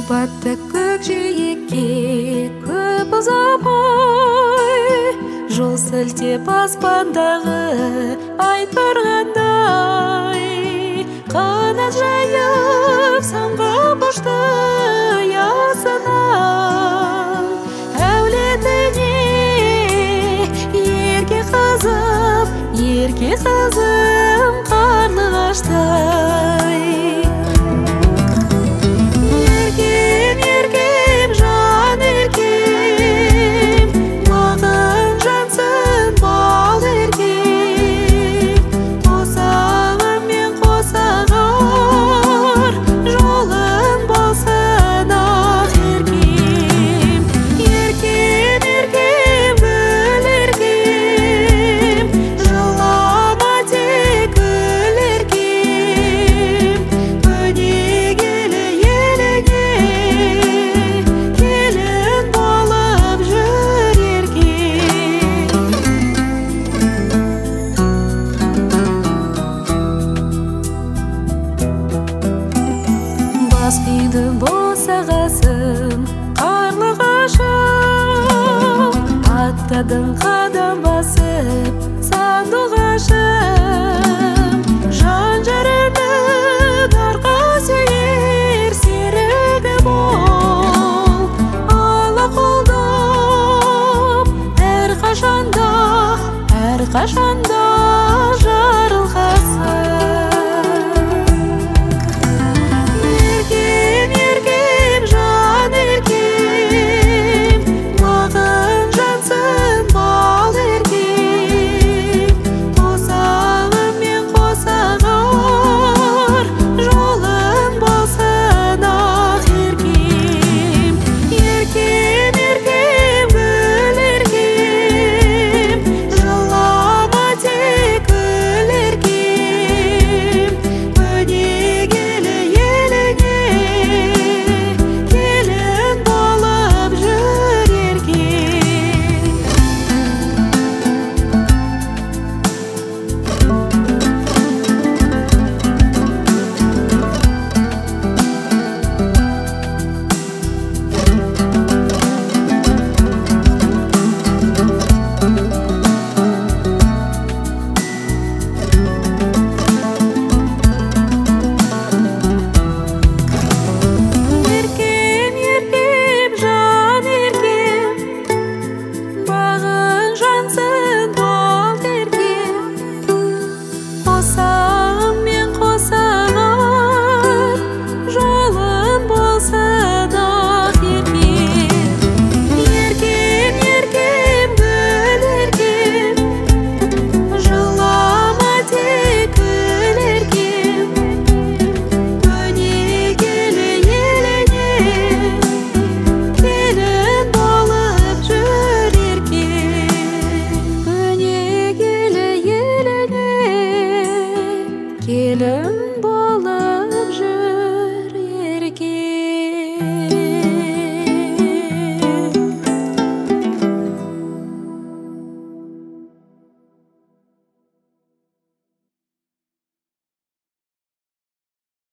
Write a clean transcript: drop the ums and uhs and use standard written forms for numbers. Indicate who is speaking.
Speaker 1: батты көкжиекке көп ұзамай жол сілтеп аспандағы ай тұрғандай қанат жайып самғап ұшты ясынан әулетіне ерке қызым қарлығаштай. Еркем, еркем, жан еркем, бағым жансың бал еркем, қосағымен қосағар жолың болсын ақ еркем. Еркем, еркем, гүл еркем, жылама тек гүл еркем, өнегелі еліңе келін болып жүр еркем. Бас қиды босағасың қарлығашым, аттадың қадам басып